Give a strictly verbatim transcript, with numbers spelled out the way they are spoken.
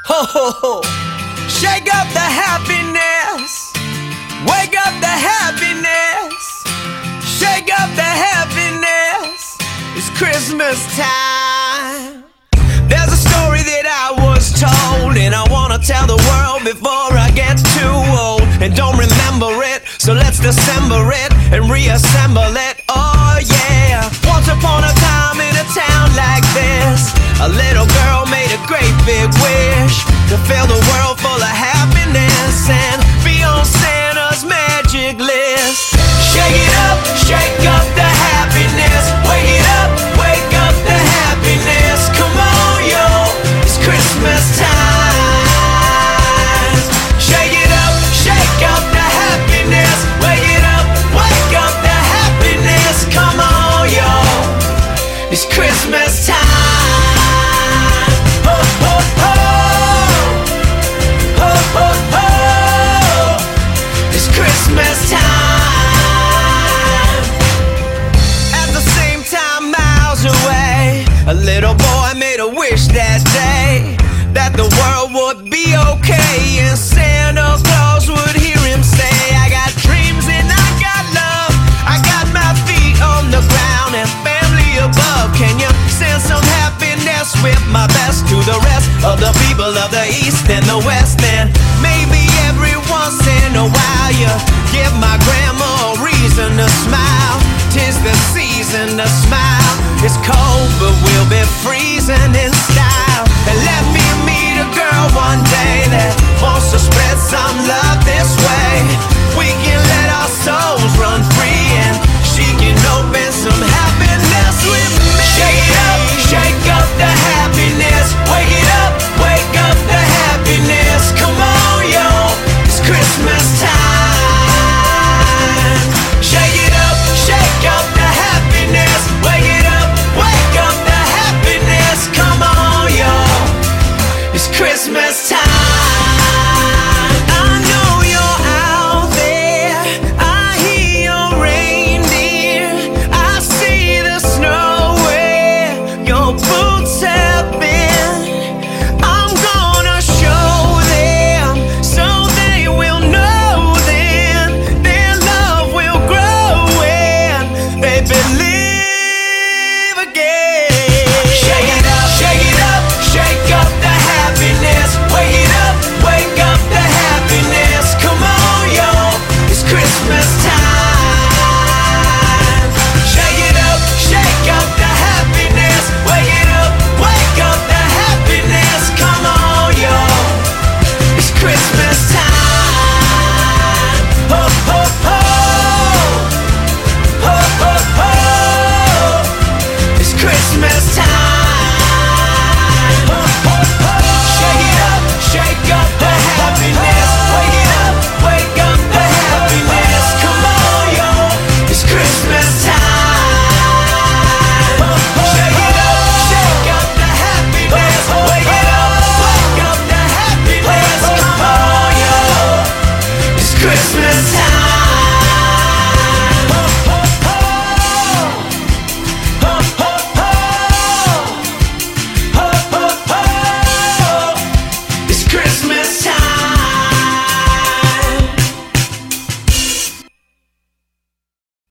Ho ho ho. Shake up the happiness. Wake up the happiness. Shake up the happiness. It's Christmas time. There's a story that I was told, and I wanna tell the world before I get too old and don't remember it. So let's dissemble it and reassemble it. Oh yeah. Once upon a time in a town like this, a little girl made a great big wish to fill the world full of happiness and be on Santa's magic list. Shake it up, shake up the happiness. Wake it up, wake up the happiness. Come on, yo, it's Christmas time. Shake it up, shake up the happiness. Wake it up, wake up the happiness. Come on, yo, it's Christmas time. Ho, ho, ho. Ho, ho, ho. It's Christmas time. At the same time, miles away, a little boy made a wish that day that the world would be okay and Santa Claus would hear him say, I got dreams and I got love, I got my feet on the ground and family above. Can you send some happiness with my best to the rest of the people of the East and the West? And maybe every once in a while you give my grandma a reason to smile. 'Tis the season to smile. It's cold but we'll be freezing in style.